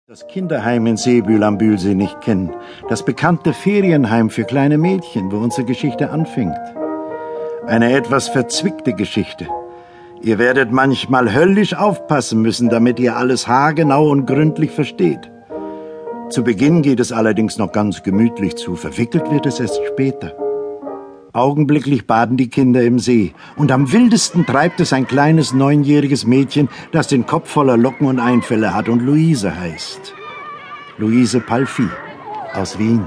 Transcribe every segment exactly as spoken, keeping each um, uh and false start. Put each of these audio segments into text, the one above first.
Das Kinderheim in Seebühl am Bühlsee nicht kennen. Das bekannte Ferienheim für kleine Mädchen, wo unsere Geschichte anfängt. Eine etwas verzwickte Geschichte. Ihr werdet manchmal höllisch aufpassen müssen, damit ihr alles haargenau und gründlich versteht. Zu Beginn geht es allerdings noch ganz gemütlich zu. Verwickelt wird es erst später. Augenblicklich baden die Kinder im See. Und am wildesten treibt es ein kleines neunjähriges Mädchen, das den Kopf voller Locken und Einfälle hat und Luise heißt. Luise Palfi aus Wien.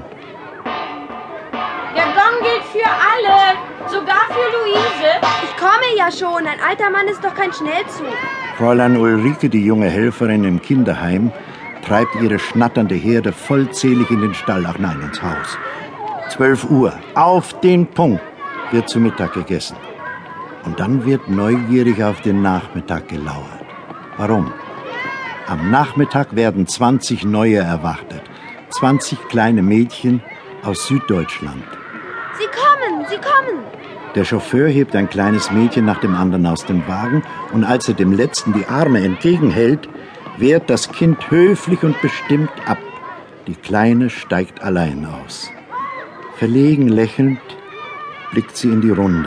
Der Gong gilt für alle, sogar für Luise. Ich komme ja schon, ein alter Mann ist doch kein Schnellzug. Fräulein Ulrike, die junge Helferin im Kinderheim, treibt ihre schnatternde Herde vollzählig in den Stall, ach nein, ins Haus. Zwölf Uhr, auf den Punkt, wird zu Mittag gegessen. Und dann wird neugierig auf den Nachmittag gelauert. Warum? Am Nachmittag werden zwanzig neue erwartet. zwanzig kleine Mädchen aus Süddeutschland. Sie kommen, sie kommen! Der Chauffeur hebt ein kleines Mädchen nach dem anderen aus dem Wagen, und als er dem letzten die Arme entgegenhält, wehrt das Kind höflich und bestimmt ab. Die Kleine steigt allein aus. Verlegen lächelnd blickt sie in die Runde.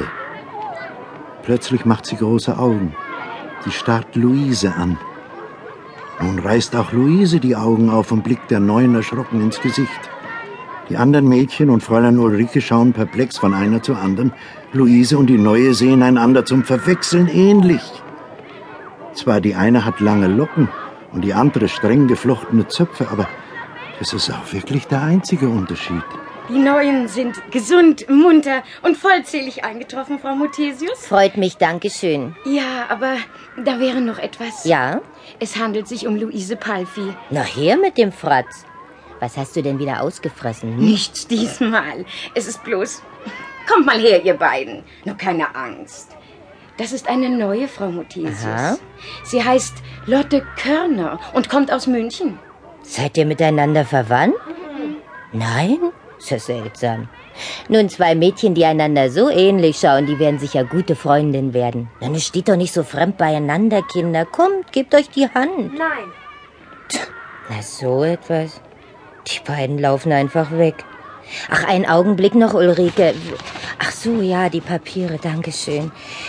Plötzlich macht sie große Augen. Sie starrt Luise an. Nun reißt auch Luise die Augen auf und blickt der Neuen erschrocken ins Gesicht. Die anderen Mädchen und Fräulein Ulrike schauen perplex von einer zur anderen. Luise und die Neue sehen einander zum Verwechseln ähnlich. Zwar die eine hat lange Locken und die andere streng geflochtene Zöpfe, aber das ist auch wirklich der einzige Unterschied. Die Neuen sind gesund, munter und vollzählig eingetroffen, Frau Muthesius. Freut mich, danke schön. Ja, aber da wäre noch etwas. Ja? Es handelt sich um Luise Palfi. Na, her mit dem Fratz. Was hast du denn wieder ausgefressen? Hm? Nichts diesmal. Es ist bloß... Kommt mal her, ihr beiden. Nur keine Angst. Das ist eine neue Frau Muthesius. Aha. Sie heißt Lotte Körner und kommt aus München. Seid ihr miteinander verwandt? Mhm. Nein? Ist ja seltsam. Nun, zwei Mädchen, die einander so ähnlich schauen, die werden sicher gute Freundinnen werden. Dann steht doch nicht so fremd beieinander, Kinder. Kommt, gebt euch die Hand. Nein. Na, so etwas. Die beiden laufen einfach weg. Ach, einen Augenblick noch, Ulrike. Ach so, ja, die Papiere, dankeschön.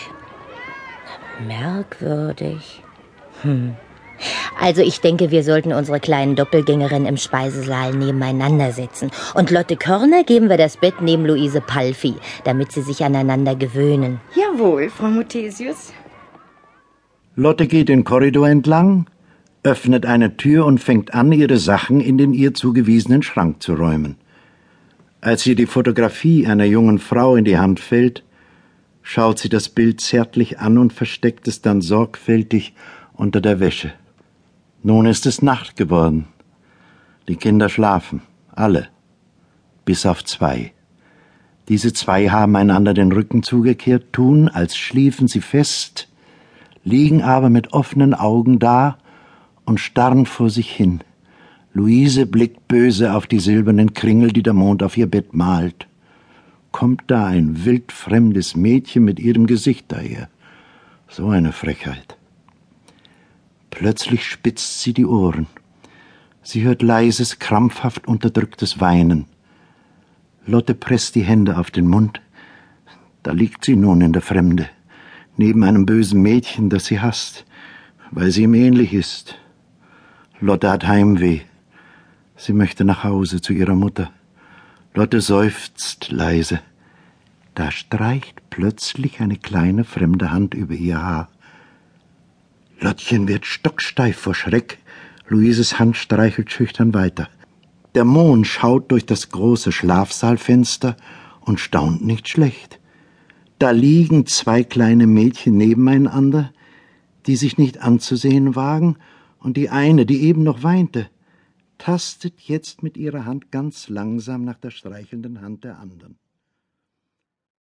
Merkwürdig. Hm. Also ich denke, wir sollten unsere kleinen Doppelgängerinnen im Speisesaal nebeneinander setzen. Und Lotte Körner geben wir das Bett neben Luise Palfi, damit sie sich aneinander gewöhnen. Jawohl, Frau Muthesius. Lotte geht den Korridor entlang, öffnet eine Tür und fängt an, ihre Sachen in den ihr zugewiesenen Schrank zu räumen. Als ihr die Fotografie einer jungen Frau in die Hand fällt, schaut sie das Bild zärtlich an und versteckt es dann sorgfältig unter der Wäsche. Nun ist es Nacht geworden. Die Kinder schlafen, alle, bis auf zwei. Diese zwei haben einander den Rücken zugekehrt, tun, als schliefen sie fest, liegen aber mit offenen Augen da und starren vor sich hin. Luise blickt böse auf die silbernen Kringel, die der Mond auf ihr Bett malt. Kommt da ein wildfremdes Mädchen mit ihrem Gesicht daher. So eine Frechheit. Plötzlich spitzt sie die Ohren. Sie hört leises, krampfhaft unterdrücktes Weinen. Lotte presst die Hände auf den Mund. Da liegt sie nun in der Fremde, neben einem bösen Mädchen, das sie hasst, weil sie ihm ähnlich ist. Lotte hat Heimweh. Sie möchte nach Hause zu ihrer Mutter. Lotte seufzt leise. Da streicht plötzlich eine kleine fremde Hand über ihr Haar. Lottchen wird stocksteif vor Schreck. Luises Hand streichelt schüchtern weiter. Der Mond schaut durch das große Schlafsaalfenster und staunt nicht schlecht. Da liegen zwei kleine Mädchen nebeneinander, die sich nicht anzusehen wagen, und die eine, die eben noch weinte, tastet jetzt mit ihrer Hand ganz langsam nach der streichelnden Hand der anderen.